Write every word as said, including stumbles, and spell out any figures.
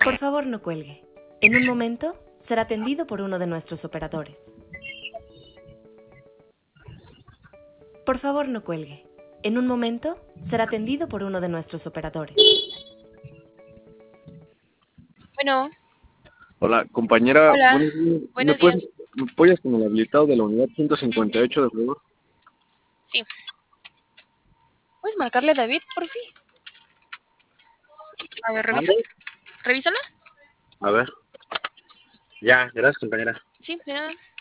Por favor, no cuelgue. En un momento será atendido por uno de nuestros operadores. Por favor, no cuelgue. En un momento será atendido por uno de nuestros operadores. Bueno, Hola, compañera. hola, buenos días. ¿Me buenos puedes, días. me apoyas con el habilitado de la unidad ciento cincuenta y ocho, de favor? Sí. ¿Puedes marcarle a David, por fin? A ver, revisa. Revísala. A ver. Ya, gracias, compañera. Sí, de nada.